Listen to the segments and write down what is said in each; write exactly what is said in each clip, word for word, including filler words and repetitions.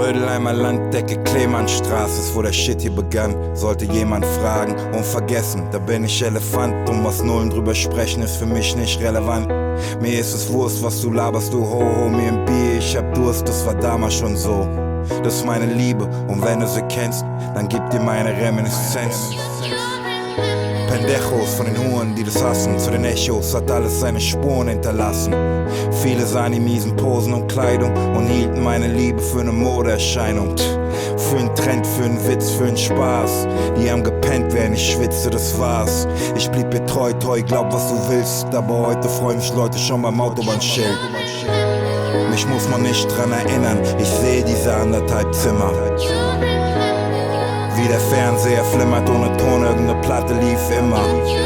Rödelheimer Landdecke, Klemmannstraße ist, wo der Shit hier begann. Sollte jemand fragen und vergessen, da bin ich Elefant. Und was Nullen drüber sprechen, ist für mich nicht relevant. Mir ist es Wurst, was du laberst, du Ho-Ho, mir ein Bier, ich hab Durst, das war damals schon so. Das ist meine Liebe, und wenn du sie kennst, dann gib dir meine Reminiszenz. Pendejos von den Huren, die das hassen, zu den Echos hat alles seine Spuren hinterlassen. Viele sahen die miesen Posen und Kleidung und hielten meine Liebe für eine Modeerscheinung. Für einen Trend, für einen Witz, für einen Spaß. Die haben gepennt, während ich schwitzte, das war's. Ich blieb mir treu, treu, glaub was du willst, aber heute freuen mich Leute schon beim Autobahnschild. Mich muss man nicht dran erinnern, ich seh diese anderthalb Zimmer. Wie der Fernseher flimmert ohne Ton, irgendeine Platte lief immer.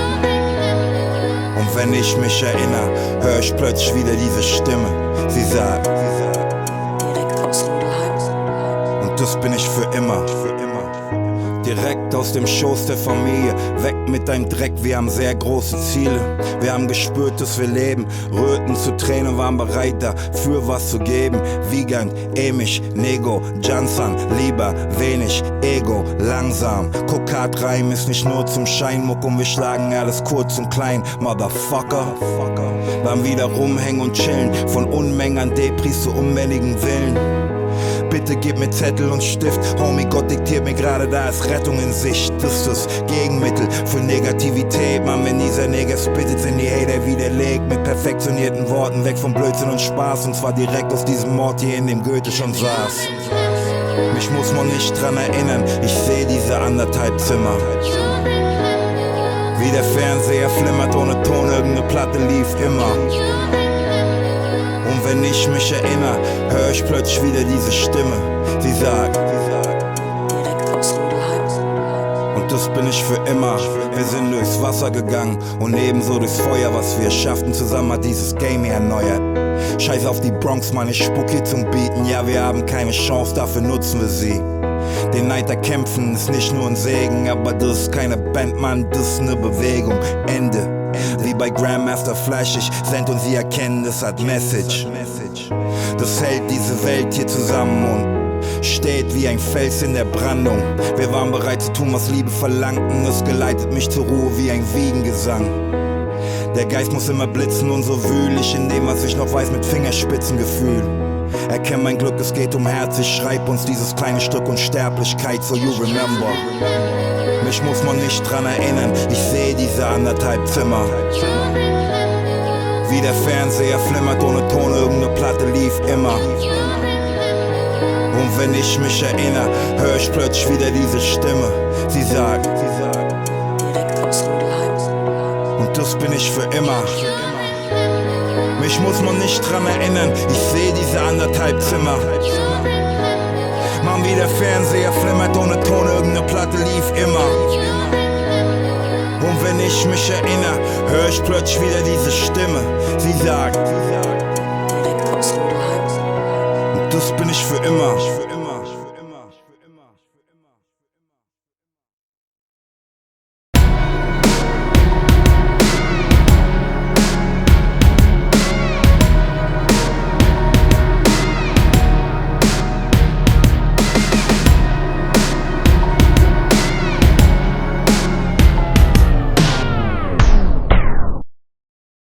Und wenn ich mich erinnere, hör ich plötzlich wieder diese Stimme. Sie sagt, direkt aus Rödelheim. Und das bin ich für immer. Direkt aus dem Schoß der Familie, weg mit deinem Dreck, wir haben sehr große Ziele. Wir haben gespürt, dass wir leben, rührten zu Tränen, waren bereit dafür was zu geben. Wiegand, Emisch, Nego, Jansan, lieber wenig Ego, langsam. Kokatreim ist nicht nur zum Scheinmuck und wir schlagen alles kurz und klein, Motherfucker. Dann wieder rumhängen und chillen, von Unmengen an Depris zu unbändigen Willen. Bitte gib mir Zettel und Stift, Homie, Gott diktiert mir gerade, da ist Rettung in Sicht. Das ist das Gegenmittel für Negativität, man, wenn dieser Neger spittet, sind die Hater widerlegt. Mit perfektionierten Worten, weg von Blödsinn und Spaß, und zwar direkt aus diesem Mord hier, in dem Goethe schon saß. Mich muss man nicht dran erinnern, ich seh diese anderthalb Zimmer. Wie der Fernseher flimmert ohne Ton, irgendeine Platte lief immer. Und wenn ich mich erinnere, hör ich plötzlich wieder diese Stimme. Sie sagt, direkt aus Rödelheim. Und das bin ich für immer. Wir sind durchs Wasser gegangen und ebenso durchs Feuer. Was wir schafften zusammen, hat dieses Game hier erneuert. Scheiß auf die Bronx, meine Spuck hier zum Bieten. Ja, wir haben keine Chance, dafür nutzen wir sie. Den Neid erkämpfen ist nicht nur ein Segen, aber das ist keine Band, Mann, das ist eine Bewegung. Ende. Wie bei Grandmaster Flash, ich send und sie erkennen, das hat Message. Das hält diese Welt hier zusammen und steht wie ein Fels in der Brandung. Wir waren bereit zu tun, was Liebe verlangten, es geleitet mich zur Ruhe wie ein Wiegengesang. Der Geist muss immer blitzen und so wühl ich in dem, was ich noch weiß, mit Fingerspitzengefühl. Erkenn mein Glück, es geht um Herz, ich schreib uns dieses kleine Stück Unsterblichkeit, so you remember. Mich muss man nicht dran erinnern, ich seh diese anderthalb Zimmer. Wie der Fernseher flimmert ohne Ton, irgendeine Platte lief immer. Und wenn ich mich erinnere, hör ich plötzlich wieder diese Stimme. Sie sagt, direkt aus Rödelheim. Und das bin ich für immer. Mich muss man nicht dran erinnern, ich seh diese anderthalb Zimmer. Mann, wie der Fernseher flimmert ohne Ton, irgendeine Platte lief immer. Und wenn ich mich erinnere, hör ich plötzlich wieder diese Stimme. Sie sagt,